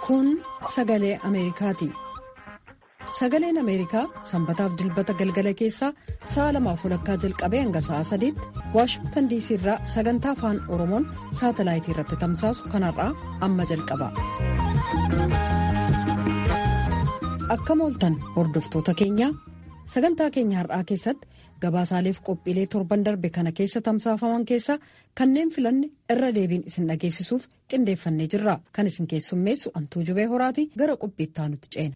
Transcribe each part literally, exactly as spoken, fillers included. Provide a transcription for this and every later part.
Kun sagalee Ameerikaati. Sagaleen Ameerikaa sanbataaf dilbata galgala keessaa sa'a lamaaf walakkaa jalqabee hanga sa'a sadiitti Waashingtan diisii irraa sagantaa afaan Oromoon saatalaayitii irratti tamsaasu kanarraa amma jalqaba. Akkam ooltan hordoftoota keenya sagantaa keenya har'aa keessatti gabaasaaleef qophiilee torban darbe kana keessa tamsaafaman keessaa kanneen filanne irra deebiin isin dhageessisuuf qindeeffannee jirra. Kan isin keessummeessu Antuu Jubee Horaati. Gara qophiittaa nutti ceena.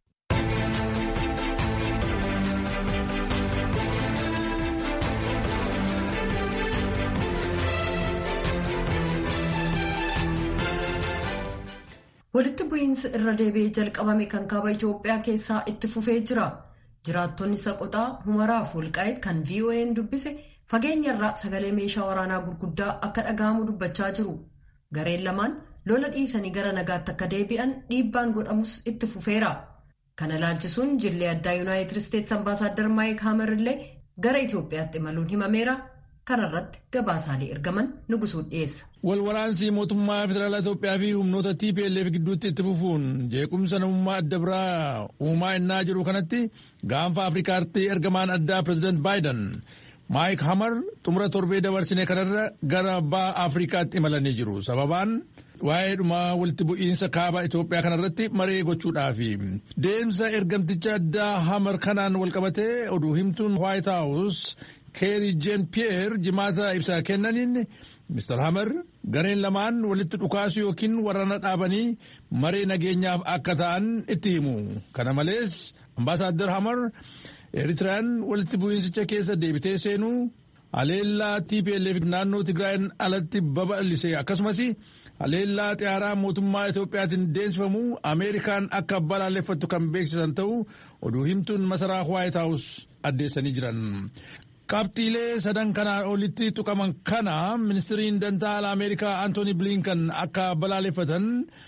Walitti bu'iinsi irra deebi'ee jalqabame kan kaaba Itoophiyaa keessaa itti fufee jira. Jiraattonni Saqotaa, Humaraaf Walqaayit kan V O A'n dubbise fageenyarraa sagalee meeshaa waraanaa gurguddaa akka dhaga'amu dubbachaa jiru. Gareen lamaan lola dhiisanii gara nagaatti akka deebi'an dhiibbaan godhamus itti fufeera. Kana ilaalchisuun jillee addaa Yuunaayitid Isteetsi Ambaasaaddar Maayik Haamer illee gara Itoophiyaatti imaluun himameera. Kanarratti gabaasaalee ergaman Nugusuu dhiyeessa. Walwaraansii mootummaa federaalaa Itoophiyaa fi humnoota T P L F gidduutti itti fufuun jeequmsa namummaa adda biraa uumaa innaa jiru kanatti gaanfa Afrikaatti ergamaan addaa Pireezidaant Baayiden Maayik Haamer xumura torbee dabarsine kanarra gara ba'a Afrikaatti imalanii jiru. Sababaan waa'ee dhumaa walitti bu'iinsa kaaba Itoophiyaa kanarratti maree gochuudhaafi. Deemsa ergamticha addaa Haamer kanaan walqabatee oduu himtuun White House Keeri Jeen Piyeer jimaata ibsaa kennaniin Mister Haamer gareen lamaan walitti dhukaasu yookiin waraana dhaabanii maree nageenyaaf akka ta'an itti himu. Kana malees Ambaasaaddar Haamer Eritiriyaan walitti bu'iinsicha keessa deebitee seenuu haleellaa T P L F naannoo Tigraayin alatti babal'ise akkasumas haleellaa xiyyaaraa mootummaa Itoophiyaatiin deemsifamu Ameerikaan akka balaaleffattu kan beeksisan ta'uu oduu himtuun masaraa White House addeessanii jiran. Qabxiilee sadan kanaa olitti tuqaman kana ministiriin dantaa alaa Ameerikaa Antooni Bilinkan akka balaaleffatan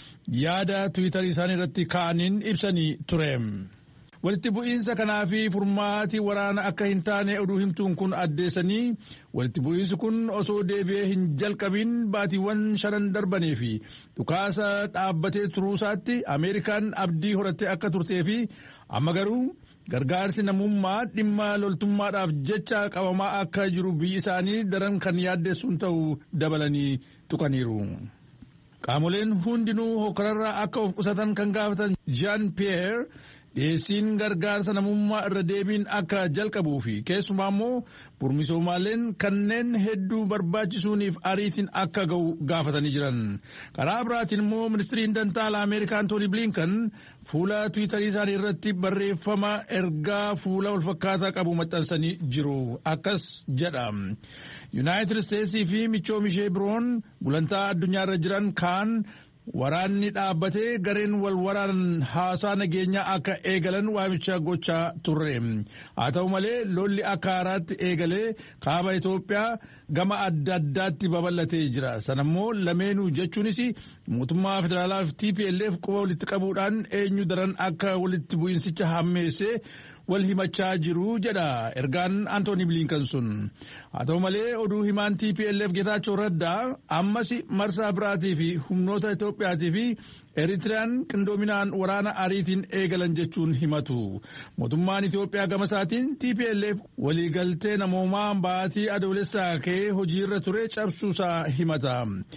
yaada Tiwiitarii isaanii irratti kaa'aniin ibsanii ture. Walitti bu'iinsa kanaa fi furmaati waraana akka hin taane oduu himtuun kun addeessanii walitti bu'iinsi kun osoo deebi'ee hin jalqabin baatiiwwan shanan darbanii fi dhukaasa dhaabbatee turuusaatti Ameerikaan abdii horattee akka turtee fi amma garuu gargaarsi namummaa dhimma loltummaadhaaf jecha qabamaa akka jiru biyyi isaanii daran kan yaaddeessuun ta'uu dabalanii tuqaniiru. Qaamoleen hundinuu hokkararraa akka of qusatan kan gaafatan Jean Pierre dhiyeessiin gargaarsa namummaa irra deebiin akka jalqabuu fi keessumaa immoo burmisoomaaleen kanneen hedduu barbaachisuuniif ariitiin akka ga'u gaafatanii jiran. Karaa biraatiin immoo ministiriin dantaa alaa Ameerikaa Antooni Bilinkan fuula Tiwiitarii isaanii irratti barreeffama ergaa fuula walfakkaataa qabu maxxansanii jiru. Akkas jedha. Yuunaayitid Isteetsii fi michoomishee biroon gulantaa addunyaa irra jiran kaan waraanni dhaabbatee gareen wal waraanan haasaa nageenyaa akka eegalan waamicha gochaa turre. Haa ta'u malee lolli akka haaraatti eegalee kaaba Itoophiyaa gama adda addaatti babal'atee jira. Sanammoo lameenuu jechuunis mootummaa federaalaa fi T P L F quba walitti qabuudhaan eenyu daran akka walitti bu'insicha hammeessee wal himachaa jiru jedha ergaan Antooni Bilinkan sun. Haa ta'u malee oduu himaan T P L F Getaachoo Raddaa ammas marsaa biraatii fi humnoota Itoophiyaatii fi Eritiriyaan qindoominaan waraana ariitiin eegalan jechuun himatu. Mootummaan Itoophiyaa gama isaatiin T P L F waliigaltee namoomaa baatii adoolessaa ka'ee hojiirra ture cabsuusaa himata.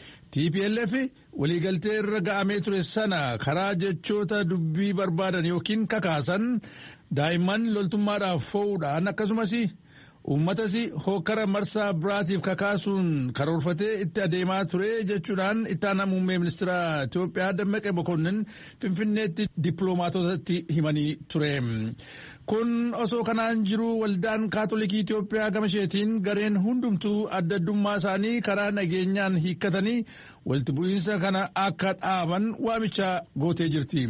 T P L F waliigaltee irra ga'amee ture sana karaa jechoota dubbii barbaadan yookiin kakaasan daa'imman loltummaadhaaf foo'uudhaan akkasumas uummatas hokkara marsaa biraatiif kakaasuun karoorfatee itti adeemaa ture jechuudhaan itti aanaa muummee ministeera Itoophiyaa Dammaqee Mokonnin Finfinneetti dippiloomaatotatti himanii ture. Kun osoo kanaan jiru waldaan kaatolikii Itoophiyaa gama isheetiin gareen hundumtuu adda addummaa isaanii karaa nageenyaan hiikkatanii walitti bu'iinsa kana akka dhaaban waamicha gootee jirti.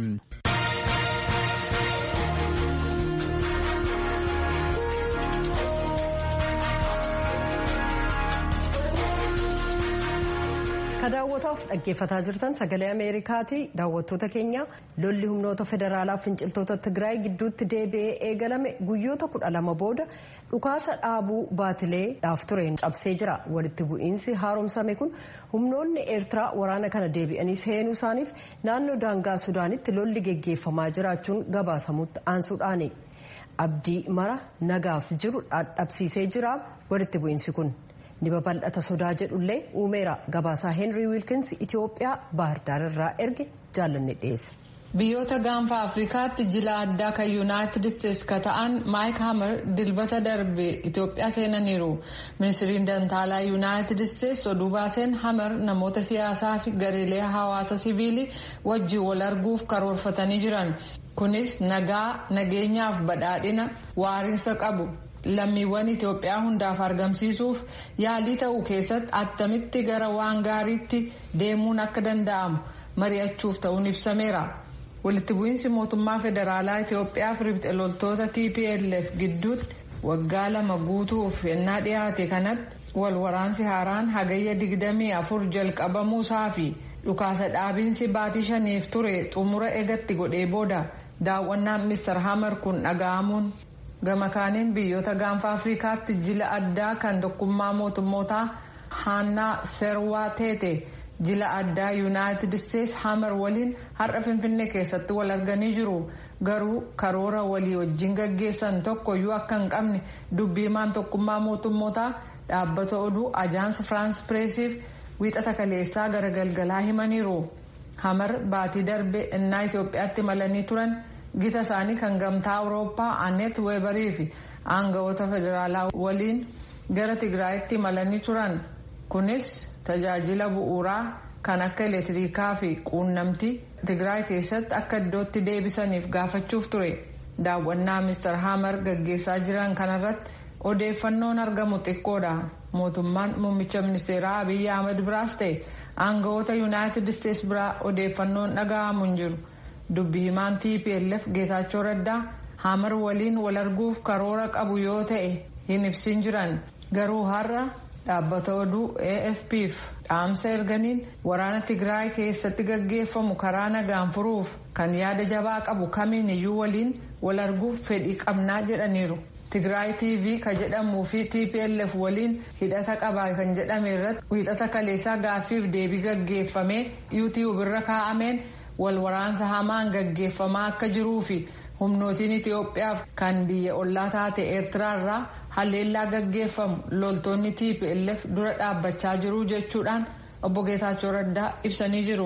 daawwataaf dhaggeeffataa jirtan sagalee Ameerikaati. Daawwattoota keenya lolli humnoota federaalaa finciltoota Tigraay gidduutti deebi'ee eegalame guyyoota kudha lama booda dhukaasa dhaabuu baatilee dhaaf tureen cabsee jira. Walitti bu'iinsi haaromsame kun humnoonni Eertiraa waraana kana deebi'anii seenuu isaaniif naannoo daangaa Sudaanitti lolli geggeeffamaa jiraachuun gabaasamutti aansuudhaani. Abdii mara nagaaf jiru dhabsiisee jira walitti bu'iinsi kun. ni babal'ata sodaa jedhullee uumeera. Gabaasaa Henry Wilkins Itoophiyaa Baahirdaar irraa erge jaallanne dhiyeessa. Biyyoota gaanfa Afrikaatti jila addaa kan Yuunaayitid Isteetsi ka ta'an Maayik Hamer dilbata darbe Itoophiyaa seenaniiru. Ministiriin Dantaalaa Yuunaayitid Isteetsi oduu baaseen Hamer namoota siyaasaa fi gareelee hawaasa siviilii wajjin wal arguuf karoorfatanii jiran. Kunis nagaa, nageenyaaf badhaadhina waariinsa qabu. Lammiiwwan Itoophiyaa hundaaf argamsiisuuf yaalii ta'uu keessatti attamitti gara waan gaariitti deemuun akka danda'amu mari'achuuf ta'uun ibsameera. Walitti bu'iinsi mootummaa federaalaa Itoophiyaa fi riphxe loltoota T P L F gidduutti waggaa lama guutuuf ennaa dhiyaate kanatti wal waraansi haaraan hagayya digdamii afur jalqabamuusaa fi dhukaasa dhaabiinsi baatii shaniif ture xumura eegatti godhee booda daawwannaan Mister Hamer kun dhaga'amuun. Gama kaaniin biyyoota gaanfa Afrikaatti jila addaa kan tokkummaa mootummootaa Haannaa Serwaa Teete jila addaa Yuunaayitid Isteetsi Hamer waliin har'a Finfinnee keessatti wal arganii jiru. Garuu karoora walii wajjin gaggeessan tokkoyyuu akka hin qabne dubbii himaan tokkummaa mootummootaa dhaabbata oduu Ajaans Firaans Pireesiif wiixata kaleessaa gara galgalaa himaniiru. Hamer baatii darbe innaa Itoophiyaatti malanii turan. Gita isaanii kan gamtaa Awurooppaa Anet Weebarii fi aangawoota federaalaa waliin gara Tigraayitti malanii turan. Kunis tajaajila bu'uuraa kan akka elektirikaa fi quunnamtii Tigraay keessatti akka iddootti deebisaniif gaafachuuf ture. Daawwannaa Mister Hamer gaggeessaa jiran kanarratti odeeffannoon argamu xiqqoodha. Mootummaan muummicha ministeeraa Abiyyi Ahmed biraas ta'e aangawoota Yuunaayitid Isteetsi biraa odeeffannoon dhaga'amu hin jiru. Dubbii himaan T P L F Geetaachoo Raddaa Hamer waliin wal arguuf karoora qabu yoo ta'e hin ibsin jiran. Garuu har'a dhaabbata oduu A F P'f dhaamsa erganiin waraana Tigraay keessatti gaggeeffamu karaa nagaan furuuf kan yaada jabaa qabu kamiin iyyuu waliin wal arguuf fedhii qabnaa jedhaniiru. Tigraay T V ka jedhamuu fi T P L F waliin hidhata qabaa kan jedhame irratti wiixata kaleessaa gaaffiif deebii gaggeeffamee YouTube irra kaa'ameen wal waraansa hamaan gaggeeffamaa akka jiruu fi humnootiin Itoophiyaaf kan biyya ollaa taate Eertiraa irraa haleellaa gaggeeffamu loltoonni T P L F dura dhaabbachaa jiru jechuudhaan obbo Geetaachoo Raddaa ibsanii jiru.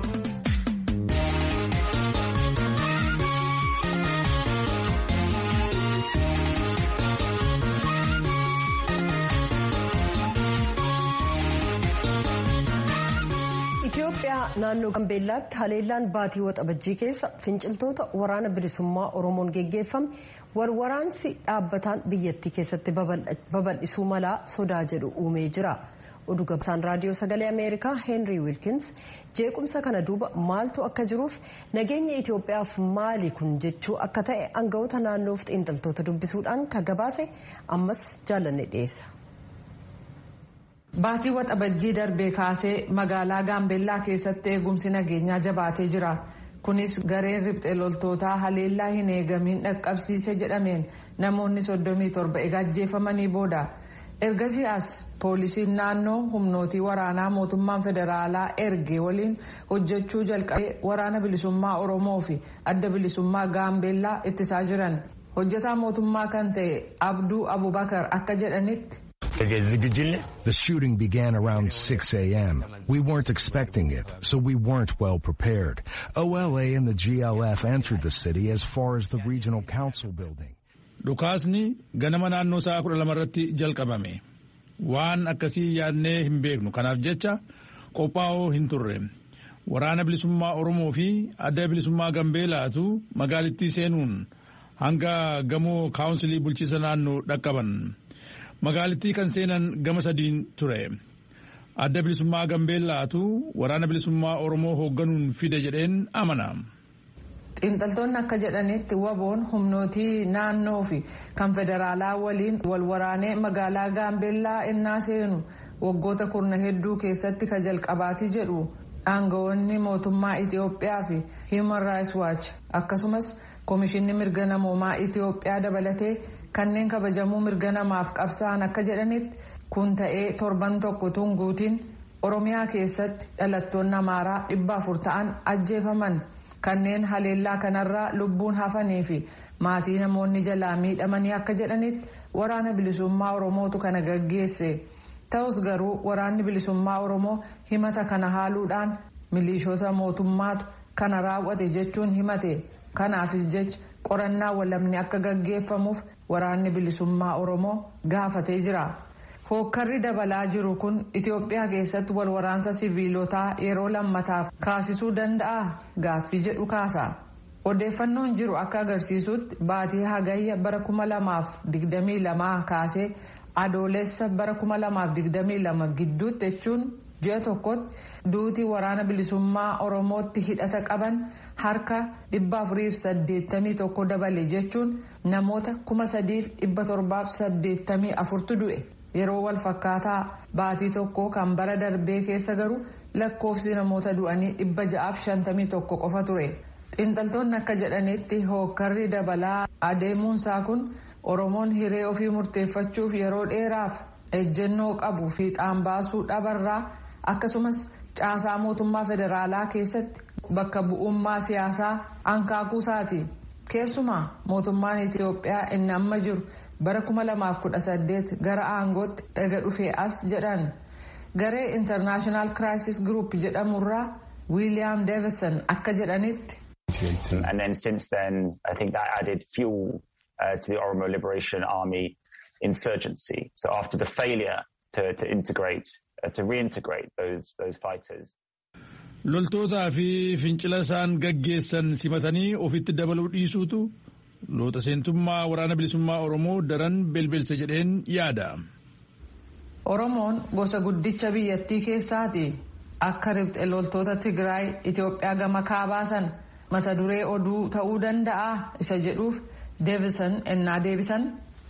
Naannoo Gambeellaatti haleellaan baatii waxabajjii keessa finciltoota waraana bilisummaa Oromoon geggeeffame wal waraansi dhaabbataan biyyattii keessatti babal'isuu malaa sodaa jedhu uumee jira. Oduu gabaasaan raadiyoo sagalee Ameerikaa Henry Wilkins jeequmsa kana duuba maaltu akka jiruuf nageenya Itoophiyaaf maali kun jechuu akka ta'e aangawoota naannoof xiinxaltoota dubbisuudhaan ka gabaase ammas jaallanne dhiyeessa. Baatii waxabajjii darbee kaasee magaalaa Gaambeellaa keessatti eegumsi nageenyaa jabaatee jira. Kunis gareen riphxe loltootaa haleellaa hin eegamiin dhaqqabsiise jedhameen namoonni soddomii torba eega ajjeefamanii booda. Ergasii as poolisiin naannoo humnootii waraanaa mootummaan federaalaa erge waliin hojjechuu jalqabee waraana bilisummaa Oromoo fi adda bilisummaa Gaambeellaa ittisaa jiran. Hojjetaa mootummaa kan ta'e Abduu Abubakar akka jedhanitti. The shooting began around six a m We weren't expecting it, so we weren't well prepared. O L A and the G L F entered the city as far as the regional council building. Dhukaasni ganama naannoo sa'a kudha lama irratti jalqabame. Waan akkasii yaadnee hin beeknu kanaaf jecha qophaa'oo hin turre. Waraana bilisummaa Oromoo fi adda bilisummaa Gambeellaatu magaalittii seenuun hanga gamoo kaawunsilii bulchiisa naannoo dhaqqaban. Magaalittii kan seenan gama sadiin ture. Adda bilisummaa Gambeellaatu waraana bilisummaa Oromoo hoogganuun fide jedheen amana. Xiinxaltoonni akka jedhanitti waboon humnootii naannoo fi kan federaalaa waliin wal waraanee magaalaa Gaambeellaa innaa seenu waggoota kurna hedduu keessatti ka jalqabaati jedhu aangawoonni mootummaa Itiyoophiyaa fi Human Rights Watch akkasumas Komishinni Mirga Namoomaa Itiyoophiyaa dabalatee kanneen kabajamuu mirga namaaf qabsaa'an akka jedhanitti kun ta'ee torban tokko tun guutiin Oromiyaa keessatti dhalattoonni Amaaraa dhibba afur ta'an ajjeefaman kanneen haleellaa kanarraa lubbuun hafanii fi maatii namoonni jalaa miidhamanii akka jedhanitti waraana bilisummaa Oromootu kana gaggeesse. Ta'us garuu waraanni bilisummaa Oromoo himata kana haaluudhaan milishoota mootummaatu kana raawwate jechuun himate. Kanaafis jecha qorannaa walabni akka gaggeeffamuuf waraanni bilisummaa Oromoo gaafatee jira. Hookkarri dabalaa jiru kun Itiyoophiyaa keessatti wal waraansa siviilotaa yeroo lammataaf kaasisuu danda'a gaaffii jedhu kaasa. Odeeffannoon jiru akka agarsiisutti baatii hagayya bara kuma lamaaf digdamii lamaa kaasee adoolessa bara kuma lamaaf digdamii lama gidduutti jechuun ji'a tokkotti duutii waraana bilisummaa Oromootti hidhata qaban harka dhibba afuriif saddeettamii tokko dabale jechuun namoota kuma sadiif dhibba torbaaf saddeettamii afurtu du'e. Yeroo wal fakkaataa baatii tokko kan bara darbee keessa garuu lakkoofsi namoota du'anii dhibba ja'aaf shantamii tokko qofa ture. Xiinxaltoonni akka jedhanitti hookkarri dabalaa adeemuunsaa kun Oromoon hiree ofii murteeffachuuf yeroo dheeraaf ejjennoo qabu fiixaan baasuu dhabarraa akkasumas caasaa mootummaa federaalaa keessatti bakka bu'ummaa siyaasaa ankaakuusaati. Keessumaa mootummaan Itiyoophiyaa inni amma jiru bara kuma lamaaf kudha saddeet gara aangootti ega dhufee as jedhan. Garee International Crisis Group jedhamurraa William Davison akka jedhanitti. And then since then, I think that added fuel uh, to the Oromo Liberation Army insurgency. So after the failure to, to integrate, uh, to reintegrate those those fighters. Loltootaa fi fincila isaan gaggeessan simatanii ofitti dabaluu dhiisuutu loota seentummaa waraana bilisummaa Oromoo daran belbelse jedheen yaada. Oromoon gosa guddicha biyyattii keessaati. Akka riphxe loltoota Tigraay Itiyoophiyaa gama kaabaasan mata duree oduu ta'uu danda'a isa jedhuuf Davison ennaa deebisan.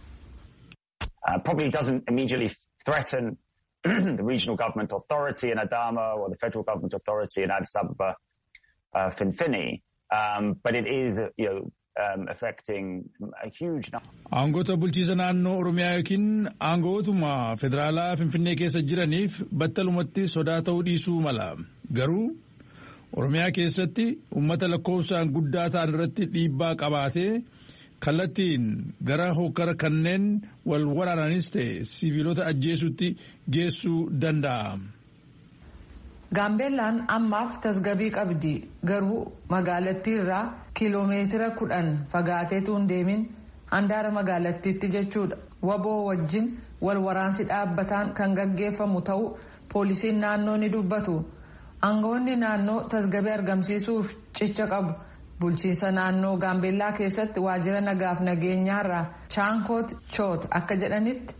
Probably doesn't immediately threaten the regional government authority in Adama or the federal government authority in Addis Ababa, uh, Finfinne, um, but it is, you know, um, affecting a huge number. Aangoota bulchiisa naannoo Oromiyaa yookiin aangootuma federaalaa Finfinnee keessa jiraniif battalumatti sodaa ta'uu dhiisuu mala. Garuu Oromiyaa keessatti uummata lakkoofsaan guddaa ta'an irratti dhiibbaa qabaatee kallattiin gara hokkara kanneen wal waraananis ta'e siviilota ajjeesuutti geessuu danda'a. Gaambeellaan ammaaf tasgabii qabdi garuu magaalattii irraa kiiloomeetira kudhan fagaateetu hin deemin handaara magaalattiitti jechuudha. Waboo wajjin wal waraansi dhaabbataan kan gaggeeffamu ta'uu poolisiin naannoo ni dubbatu. Aangawoonni naannoo tasgabii argamsiisuuf cicha qabu. Bulchiinsa naannoo Gaambeellaa keessatti waajjira nagaaf nageenyaarraa Chaankoot Choot akka jedhanitti.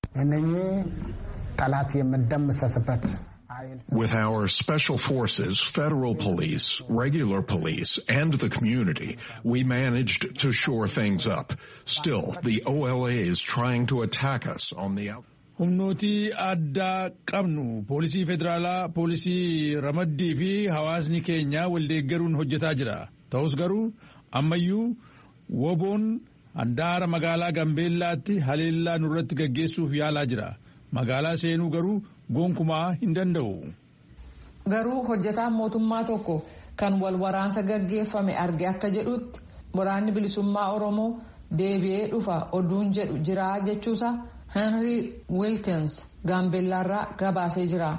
With our special forces, federal police, regular police, and the community, we managed to shore things up. Still, the O L A is trying to attack us on the outside. Humnootii addaa qabnu poolisii federaalaa, poolisii ramaddii fi hawaasni keenya waldeeggaruun hojjetaa jira. Ta'us garuu ammayyuu woboon handaara magaalaa Gaambeellaatti haleellaa nurratti gaggeessuuf yaalaa jira. Magaalaa seenuu garuu gonkumaa hin danda'u. Garuu hojjetaan mootummaa tokko kan wal waraansa gaggeeffame arge akka jedhutti waraanni bilisummaa Oromoo deebi'ee dhufa oduun jedhu jira jechuusa Henry Wilkins Gaambeellaarraa gabaasee jira.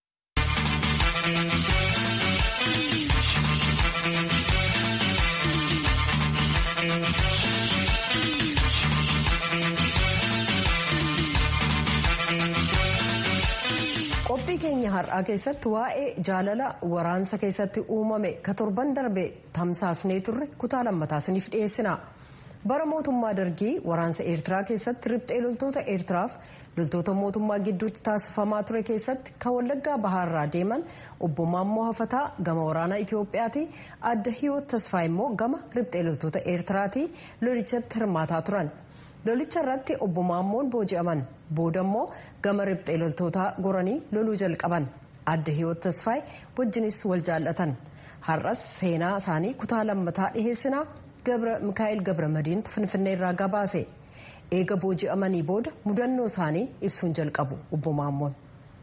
Qophii keenya har'aa keessatti waa'ee jaalala waraansa keessatti uumame ka torban darbe tamsaasnee turre kutaa lammataa dhiyeessina. Bara mootummaa dargii waraansa Eertiraa keessatti riphxee loltoota Eertiraaf loltoota mootummaa gidduutti taasifamaa ture keessatti kan Wallaggaa Bahaarraa deeman obbo Maammoo Hafataa gama waraana Itiyoophiyaati adda Hiyoot Tasfaa immoo gama riphxee loltoota Eertiraati lolichatti hirmaataa turan. Lolicha irratti obbo Maammoon booji'aman booda immoo gama riphxee loltootaa goranii loluu jalqaban. Adda Hiwoot Tasfaay wajjinis wal jaallatan. Har'as seenaa isaanii kutaa lammataa dhiheessinaa Mikaa'el Gabramadiintu Finfinnee irraa gabaase. Eega booji'amanii booda mudannoo isaanii ibsuun jalqabu obbo Maammoon.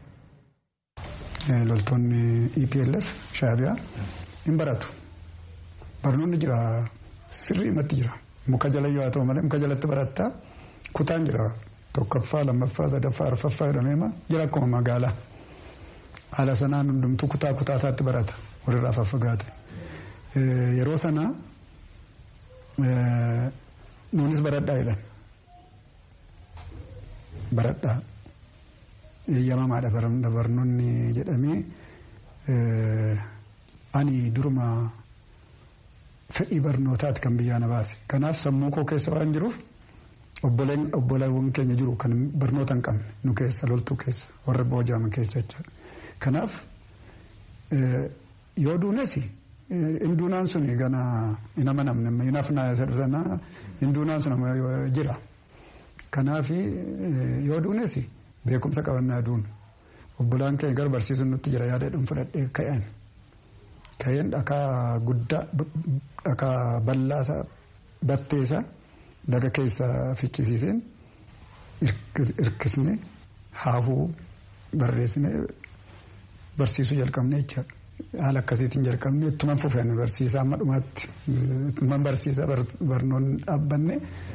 Loltoonni E P L F Shaabiyaa hin baratu. Barnoonni jira sirriimatti jira. Muka jala yoo ta'u malee muka jalatti barattaa kutaan jira. Tokkoffaa, lammaffaa, sadaffaa, arfaffaa jedhameema jira akkuma magaalaa. Haala sanaan hundumtuu kutaa kutaa isaatti barata walirraa faffagaate. Yeroo sana nuunis baradhaa jedhan. Baradhaa. Eeyyamamaadha barnoonni jedhamee ani duruma fedhii barnootaati kan biyyaa na baase. Kanaaf sammuu koo keessa waan jiruuf obboleewwan keenya jiru kan barnoota hin qabne nu keessa loltuu keessa warra booji'aman keessa jechuudha. Kanaaf yoo duunes hinduunaan sun gana hin amanamne hin hafnaa sana hinduunaan sun jira. Kanaaf yoo duunes beekumsa qabannaa duun obbolaan keenya gara barsiisuun nutti jira yaadaadhaan fudhadhee ka'an. Ka'een dhakaa guddaa dhakaa bal'aa batteessa daga keessa fichisiiseen hirkisne haafuu barreessine barsiisuu jalqabne jechaadha. Haala akkasiitiin jalqabne ittuma fufeen barsiisaa amma dhumaatti ittuma barsiisaa barnoonni dhaabbanne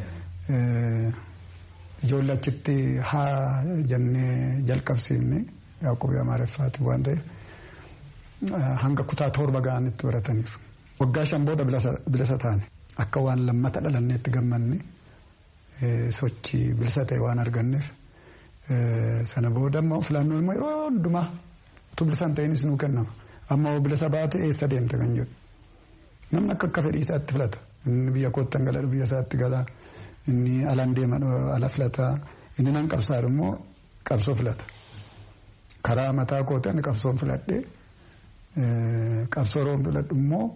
ijoollee achitti haa jennee jalqabsiifne Yaaqoobii Amaareffaati waan ta'eef hanga kutaa torba ga'anitti barataniiru. Waggaa shan booda bilisa taane akka waan lammata dhalanneetti gammanne sochii bilisa ta'e waan arganneef sana booda immoo filannoon immoo yeroo hundumaa utuu bilisa hin ta'inis nuu kennama. Amma bilisa baate eessa deemta kan jedhu. Namni akka akka fedhii isaatti filata. Inni biyya koottan gala biyya isaatti gala. Inni alaan deema ala filata. Inni nan qabsaadhu immoo qabsoo filata. Karaa mataa kootaan qabsoon filadhee qabsoo roon filadhu immoo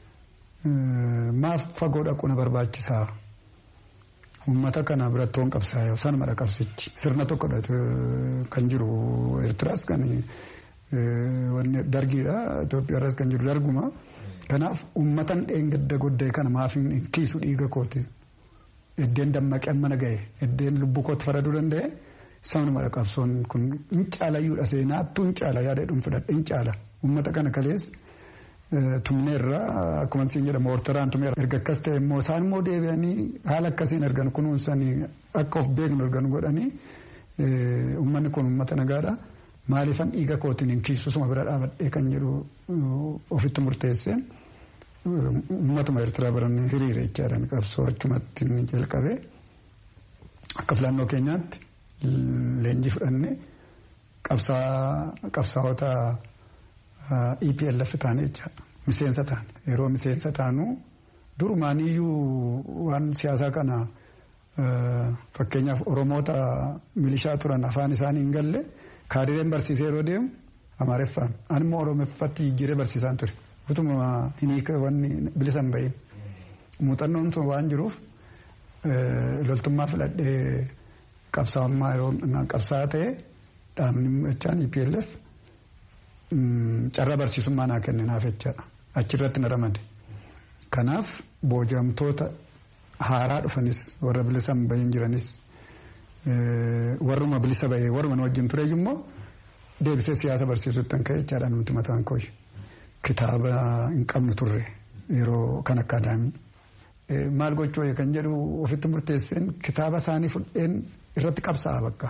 maaf fagoo dhaquu na barbaachisaa. Uummata kana birattoon qabsaa yoo sanumadha qabsichi. Sirna tokkodha kan jiru Eertiraas kan wanni dargiidha Itoophiyaarras kan jiru darguma. Kanaaf uummatan dheengadda goddee kana maaf hin kiisu dhiiga kooti. Eddeen dammaqeen mana ga'e eddeen lubbuu kootti faraduu danda'e sanumadha qabsoon kun hin caalayyuudha seenaattuu hin caala yaada hedduun fudhadhe hin caala. Uummata kana kalees tumneerra akkuma siin jedhamu Ortoraan tumeera. Erga akkas ta'e immoo isaan immoo deebi'anii haala akkasiin argan kunuunsanii akka of beeknu argan godhanii uummanni kun uummata nagaadha. Maaliifan dhiiga kootiin hin kiisusuma bira dhaabadhee kan jedhu ofitti murteesseen uummatuma Eertiraa barannee hiriira jechaadhaan qabsoo achumatti inni jalqabee akka filannoo keenyaatti leenjii fudhannee qabsaa'ota E P L F taane jechaadha. Miseensa taane yeroo miseensa taanu durumaaniyyuu waan siyaasaa kana fakkeenyaaf Oromoota milishaa turan afaan isaanii hin galle. Kaadireen barsiisee yeroo deemu Amaareffaan ani immoo Oromeeffatti jijjiiree barsiisaan ture. Utuma hinika wanni bilisa hin bahin. Muuxannoon sun waan jiruuf loltummaa filadhee qabsaa'ummaa yeroo qabsaa'aa ta'e dhaabni jechaan E P L F carraa barsiisummaa naa kenne naaf jechaadha. Achirratti na ramade. Kanaaf booji'amtoota haaraa dhufanis warra bilisa hin bahin jiranis warruma bilisa bahee warruma wajjin ture immoo deebisee siyaasa barsiisuutti kan ka'e jechaadha nuti mataan kooyi. Kitaaba hin qabnu turre yeroo kan akkaadaamii. Maal gochuu kan jedhu ofitti murteesseen kitaaba isaanii fudheen irratti qabsaa'a bakka.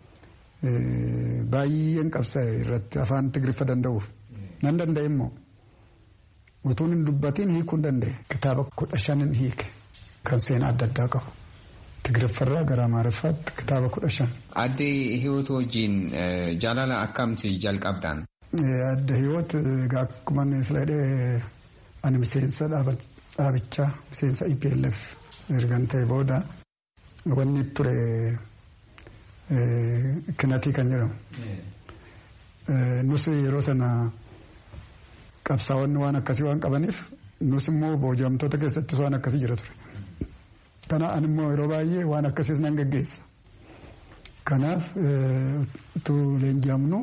Baay'een qabsaa'e irratti afaan Tigriffa danda'uuf. Nan danda'e immoo utuun hin dubbatiin hiikuu hin danda'e. Kitaaba kudha shanin hiike kan seenaa adda addaa qabu. Tigriffarraa gara Amaareffaatti kitaaba kudha shan. Adde Hiwoot wajjin jaalala akkamti jalqabdan? Adde Hiwoot akkuma isla jedhee ani miseensa dhaabichaa miseensa E P L F ergan ta'e booda wanni ture kinatii kan jedhamu. Nus yeroo sana qabsaa'onni waan akkasii waan qabaniif nus immoo booji'amtoota keessattis waan akkasii jira ture. Kana animmoo yeroo baay'ee waan akkasiis nan gaggeessa. Kanaaf utuu leenji'amnu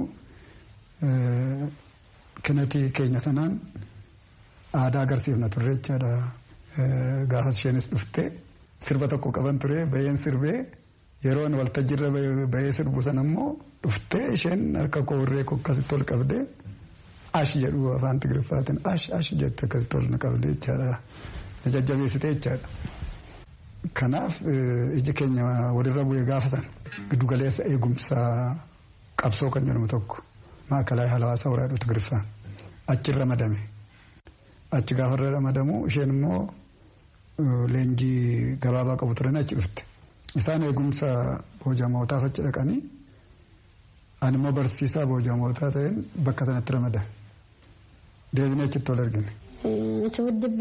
kanatii keenya sanaan aadaa agarsiifna turre jechaadha. Gaafas isheenis dhuftee sirba tokko qaban ture baheen sirbee yeroo waltajjiirra bahee sirbu sana immoo dhuftee isheen harka koorree akkasitti ol qabdee ash jedhu afaan Tigiriffaatiin ash ash jette akkasitti ol qabdee jechaadha. Jajjabeessitee jechaadha. Kanaaf iji keenya walirra bu'ee gaafa sana giddugaleessa eegumsaa qabsoo kan jedhamu tokko maakalaa hawaasa waraadhu Tigiriffaan achirra ramadame. Achi gaafa irra ramadamu isheen immoo leenjii gabaabaa qabu turan achi dhufte. Isaan eegumsa boojamootaaf achi dhaqanii ani immoo barsiisaa boojamootaa ta'een bakka sanatti ramadame. Deebinee achitti ol argine. تودب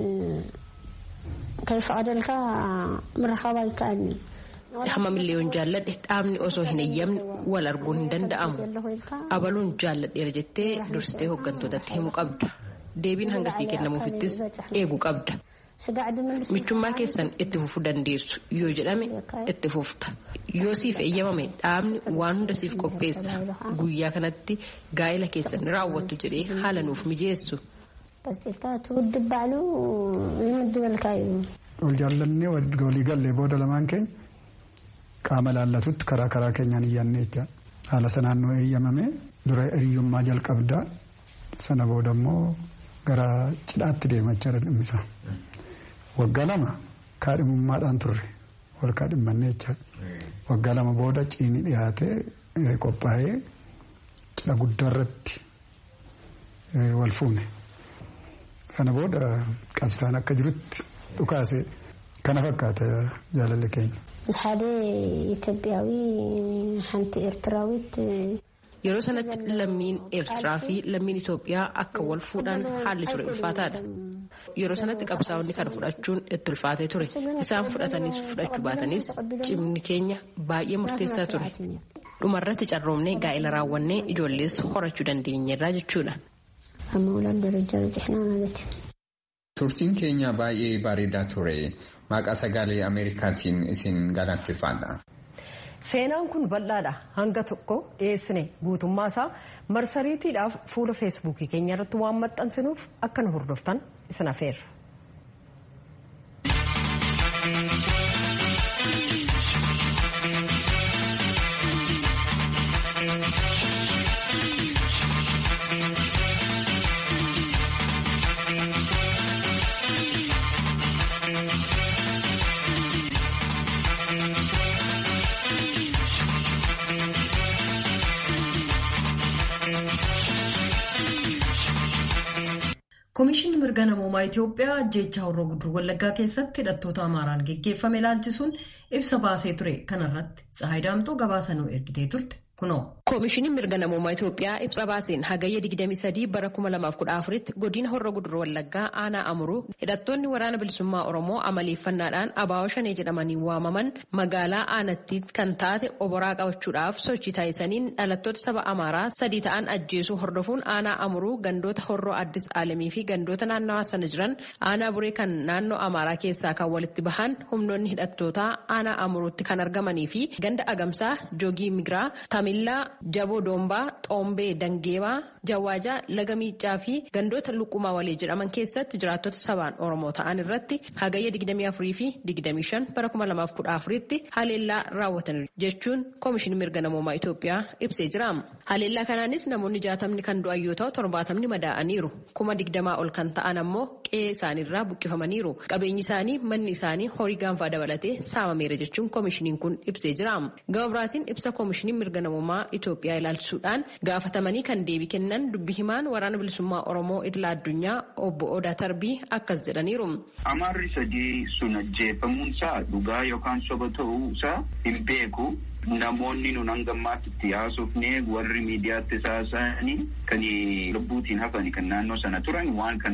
كيف عدلك مرحبا يكأني Hama miliyoon jaalladhe dhaabni osoo hin eeyyamne wal arguun hin danda'amu. Abaluun jaalladheera jettee dursitee hooggantootatti himuu qabda. Deebiin hanga sii kennamuufittis eeguu qabda. Michummaa keessan itti fufuu dandeessu yoo jedhame itti fufta. Yoo siif eeyyamame dhaabni waan hunda siif qopheessa. Guyyaa kanatti gaa'ela keessan raawwattu jedhee haala nuuf mijeessu. Wal jaallannee walii gallee booda lamaan keenya qaama laallatutti karaa karaa keenyaan iyyaannee jecha haala sanaan nu eeyyamame dura hiriyyummaa jalqabdaa sana booda immoo gara cidhaatti deemachaa dhimmisaa. Waggaa lama kaadhimummaadhaan turre wal kaadhimmannee jecha waggaa lama booda ciinii dhiyaatee qophaa'ee cidha guddaa irratti wal fuune. Sana booda qabsaan akka jirutti dhukaase kana fakkaata jaalalli keenya. Saade Itoophiyaawwi hanti Eertiraawwitti. Yeroo sanatti lammiin Eertiraa fi lammiin Itoophiyaa akka wal fuudhan haalli ture ulfaataadha. Yeroo sanatti qabsaa'onni kana fudhachuun itti ulfaatee ture. Isaan fudhatanis fudhachuu baatanis cimni keenya baay'ee murteessaa ture. Dhumarratti carroomnee gaa'ela raawwannee ijoollees horachuu dandeenyeerra jechuudha. Turtiin keenya baay'ee bareedaa ture. Maqaa sagalee Ameerikaatiin isin galateeffadha. Seenaan kun bal'aadha. Hanga tokko dhiyeessine guutummaa isaa marsariitiidhaaf fuula feesbuukii keenya irratti waan maxxansinuuf akka nu hordoftan isin afeerra. Komishinni mirga namoomaa Itoophiyaa ajjeechaa Horroo Guduruu Wallaggaa keessatti hidhattoota Amaaraan geggeeffame ilaalchisuun ibsa baasee ture. Kanarratti Tsahaay Daamxoo gabaasa nuu ergitee turte kunoo. Komishinni mirga namoomaa Itoophiyaa ibsa baaseen hagayya digdamii sadii bara kuma lamaaf kudha afuritti godina Horroo Guduruu Wallaggaa aanaa Amuruu hidhattoonni waraana bilisummaa Oromoo amaleeffannaadhaan abaawoo shanee jedhamanii waamaman magaalaa aanatti kan taate oboraa qabachuudhaaf sochii taasisaniin dhalattoota saba Amaaraa sadii ta'an ajjeesuu hordofuun aanaa Amuruu gandoota Horroo Addis Aalamii fi gandoota naannawaa sana jiran aanaa Buree kan naannoo Amaaraa keessaa kan walitti bahan humnoonni hidhattootaa aanaa Amuruutti kan argamanii fi ganda Agamsaa, Joogii Migiraa, Tamillaa, Jaboo Doombaa, Xoombee Dangeebaa, Jawaajaa, Laga Miicaa fi gandoota Luqumaa Walee jedhaman keessatti jiraattota sabaan Oromoo ta'an irratti hagayya digdamii afurii fi digdamii shan bara kuma lamaaf kudha afuritti haleellaa raawwatan jechuun Komishinii mirga namoomaa Itoophiyaa ibsee jira. Haleellaa kanaanis namoonni jaatamni kan du'an yoo ta'u torbaatamni madaa'aniiru. Kuma digdamaa ol kan ta'an ammoo qe'ee isaaniirraa buqqifamaniiru. Qabeenyi isaanii, manni isaanii horii gaanfaa dabalatee saamameera jechuun komishiniin kun ibsee jira. Gama biraatiin ibsa Komishinii mirga namoomaa Itoophiyaa ilaalchisuudhaan gaafatamanii kan deebii kennan dubbi himaan waraana bilisummaa Oromoo idila addunyaa obbo Odaa Tarbii akkas jedhaniiru. Amaarri sadii sun ajjeefamuunsaa dhugaa yookaan soba ta'uusaa hin beeku. Namoonni nun hanga ammaatti itti haasofnee warri miidiyaatti saasa'anii kan lubbuutiin hafani kan naannoo sana turan waan kana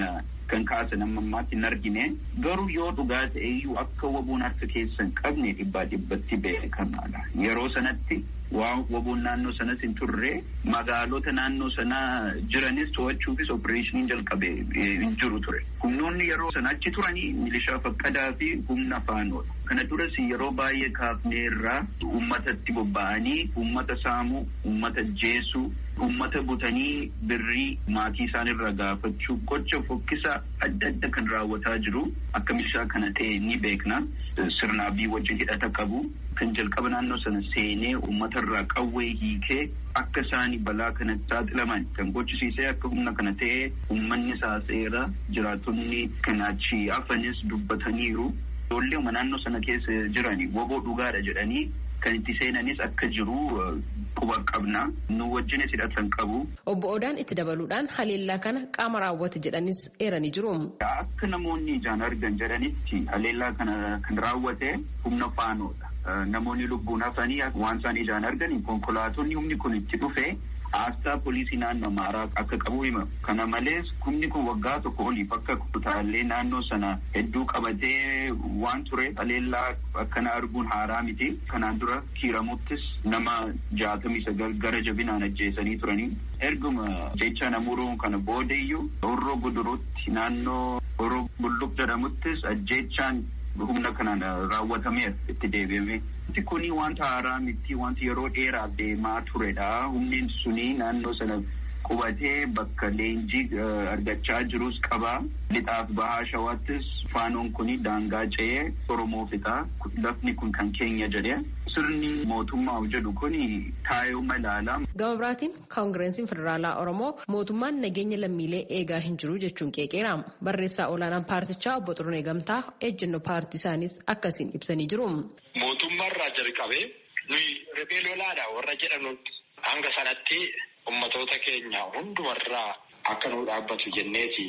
kan kaasan amma ammaatti hin argine. Garuu yoo dhugaa ta'eyyuu akka waboon harka keessa hin qabne dhibbaa dhibbatti beekamaadha. Yeroo sanatti waan waboon naannoo sanas hin turre magaalota naannoo sanaa jiranis to'achuufis opereeshiniin jalqabee hin jiru ture. Humnoonni yeroo sana achi turanii milishaa faqqadaa fi humna faanoodha. Kana duras yeroo baay'ee kaafnee irraa uummatatti bobba'anii uummata saamuu, uummata jeesuu, uummata butanii birrii maatii isaanirra gaafachuu gocha fokkisaa adda adda kan raawwataa jiru. Akka milishaa kana ta'e ni beekna. Sirnaabii wajjin hidhata qabu. Kan jalqaba naannoo sana seenee uummatarraa qawwee hiikee akka isaanii balaa kanatti saaxilaman kan gochisiisee akka humna kana ta'e uummanni saaseera. Jiraattonni kan achi hafanis dubbataniiru. Ijoollee naannoo sana keessa jiranii woboo dhugaadha jedhanii kan itti seenanis akka jiru quba qabna. Nu wajjinis hidhatan qabu. Obbo Odaan itti dabaluudhaan haleellaa kana qaama raawwate jedhanis eeranii jiru. Akka namoonni ijaan argan jedhanitti haleellaa kana kan raawwate humna faanoodha. Namoonni lubbuun hafanii waan isaan ijaan argan konkolaatonni humni kun itti dhufe Aasxaa poolisii naannoo Amaaraa akka qabu hima. Kana malees humni kun waggaa tokko oliif akka kutaalee naannoo sana hedduu qabatee waan ture haleellaa akkana arguun haaraa miti. Kanaan dura kiiramuttis nama jaatamii sagal gara jabinaan ajjeesanii turanii. Erguma jecha namuruun kana boodeyyuu Horroo Guduruutti naannoo Horroo Bulluq jedhamuttis ajjeechaan humna kanaan raawwatameef itti deebi'ame. Wanti kuni wanta haaraa miti, wanti yeroo dheeraaf deemaa turedha. Humni suni naannoo sana qubatee bakka leenjii argachaa jirus qaba. Lixaaf bahaa shawaattis faanoon kuni daangaa ce'ee Oromoo fixa. Lafni kun kan keenya jedhee sirni mootummaa jedhu kuni taayoo malaala. Gama biraatiin Koongireensiin Federaalaa Oromoo mootummaan nageenya lammiilee eegaa hin jiru jechuun qeeqeera. Barreessaa olaanaan paartichaa obbo Xurunee Gamtaa ejjennoo paartii isaanis akkasiin ibsanii jiru. Mootummaarraa jalqabee nuyi riphee lolaadha warra jedhanutti hanga sanatti ummatoota keenya hundumarraa akka nu dhaabbatu jenneeti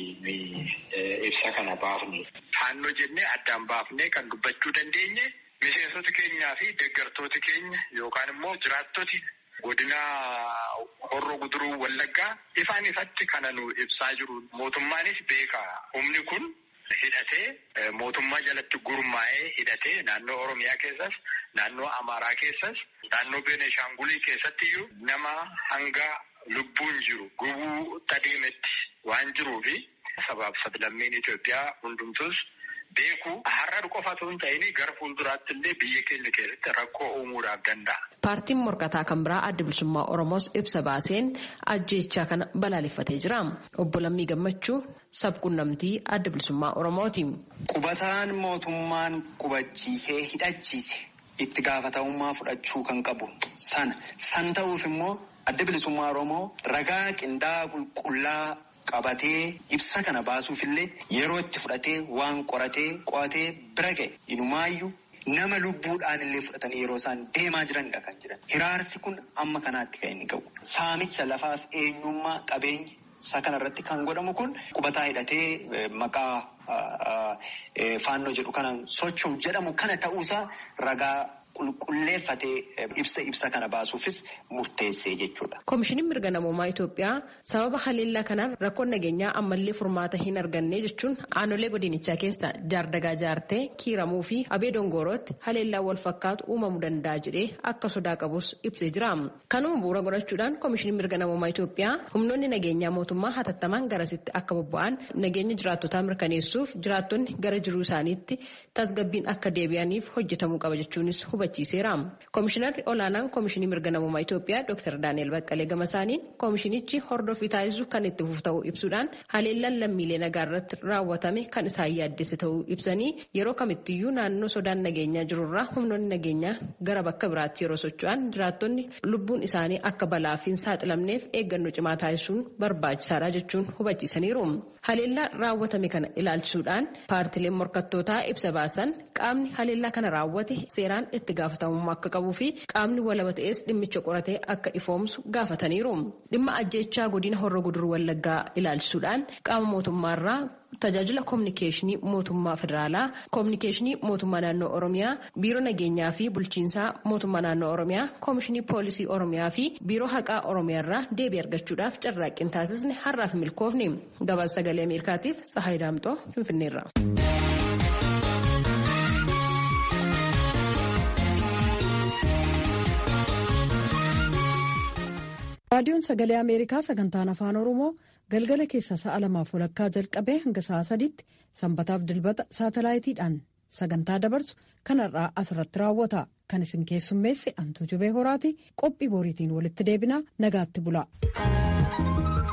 ibsa kana baafne. Faannoo jennee addaan baafnee kan dubbachuu dandeenye miseensota keenyaa fi deeggartoota keenya yookaan immoo jiraattoti godina Horroo Guduruu Wallaggaa ifaan ifatti kana nu ibsaa jiru. Mootummaanis beeka humni kun hidhatee mootummaa jalatti gurmaa'ee hidhatee naannoo Oromiyaa keessas naannoo Amaaraa keessas naannoo Beneeshaangulii keessatti iyyuu nama hanga lubbuun jiru gubuu adeemetti waan jiruufi sabaaf sablammiin Itoophiyaa hundumtus beeku har'a qofa osoo hin ta'in gara fuulduraatti illee biyya keenya keessatti rakkoo uumuudhaaf danda'a. Paartiin morkataa kan biraa Adda Bilisummaa Oromoos ibsa baaseen ajjeechaa kana balaaleffatee jira. Obbo Lammii Gammachuu sabquunnamtii Adda Bilisummaa Oromooti. Qubataan mootummaan qubachiisee hidhachiise itti gaafatamummaa fudhachuu kan qabu sana san ta'uuf immoo Adda Bilisummaa Oromoo ragaa qindaa'aa qulqullaa qabatee ibsa kana baasuufillee yeroo itti fudhatee waan qoratee qo'atee bira ga'e inumaayyuu nama lubbuudhaan illee fudhatanii yeroo isaan deemaa jiranidha kan jiran. Hiraarsi kun amma kanaatti kan inni qabu. Saamicha lafaaf eenyummaa qabeenya isa kanarratti kan godhamu kun qubataa hidhatee maqaa faannoo jedhu kanaan socho'u jedhamu kana ta'uusaa ragaa qulqulleeffatee ibsa ibsa kana baasuufis murteessee jechuudha. Koomishiniin mirga namoomaa Itoophiyaa sababa haleellaa kanaan rakkoon nageenyaa ammallee furmaata hin arganne jechuun aanolee godinichaa keessa jaardagaa jaartee kiiramuu fi abee dongoorootti haleellaa wal fakkaatu uumamuu danda'a jedhee akka sodaa qabus ibsee jira. Kanuma bu'uura godhachuudhaan koomishiniin mirga namoomaa Itoophiyaa humnoonni nageenyaa mootummaa hatattamaan garasitti akka bobba'an nageenya jiraattotaa mirkaneessuuf jiraattonni gara jiruu isaaniitti tasgabbiin akka deebi'aniif hojjetamuu qaba jechuunis hubachiiseera. Koomishinarri olaanaan koomishinii mirga namoomaa Itoophiyaa Dr. Daani'el Baqqalee Gamasaaniin koomishinichi hordofii taasisuu kan itti fufu ta'uu ibsuudhaan haleellaan lammiilee nagaa irratti raawwatame kan isaan yaaddesse ta'uu ibsanii yeroo kamittiyyuu naannoo sodaan nageenyaa jirurraa humnoonni nageenyaa gara bakka biraatti yeroo socho'an jiraattonni lubbuun isaanii akka balaaf hin saaxilamneef eeggannoo cimaa taasisuun barbaachisaadha jechuun hubachiisaniiru. Haleellaa raawwatame kana ilaalchisuudhaan paartileen morkattootaa ibsa baasan qaamni haleellaa kana raawwate seeraan itti itti gaafatamummaa akka qabuu fi qaamni walaba ta'es dhimmicha qoratee akka ifoomsu gaafataniiru. Dhimma ajjeechaa godina Horroo Guduruu Wallaggaa ilaalchisuudhaan qaama mootummaarraa tajaajila koominikeeshinii mootummaa federaalaa, koominikeeshinii mootummaa naannoo Oromiyaa, biiroo nageenyaa fi bulchiinsaa mootummaa naannoo Oromiyaa, koomishinii poolisii Oromiyaa fi biiroo haqaa Oromiyaarraa deebii argachuudhaaf carraaqqii taasisne har'aaf milkoofne. Gabaasa sagalee Ameerikaatiif Tsahaay Daamxoo Finfinneerra. raadiyoon sagalee Ameerikaa sagantaan afaan Oromoo galgala keessa sa'a lamaaf walakkaa jalqabee hanga sa'a sadiitti sanbataaf dilbata saatalaayitiidhaan sagantaa dabarsu kanarraa asirratti raawwata. Kan isin keessummeesse Antuu Jubee Horaati. Qophii boriitiin walitti deebinaa nagaatti bulaa.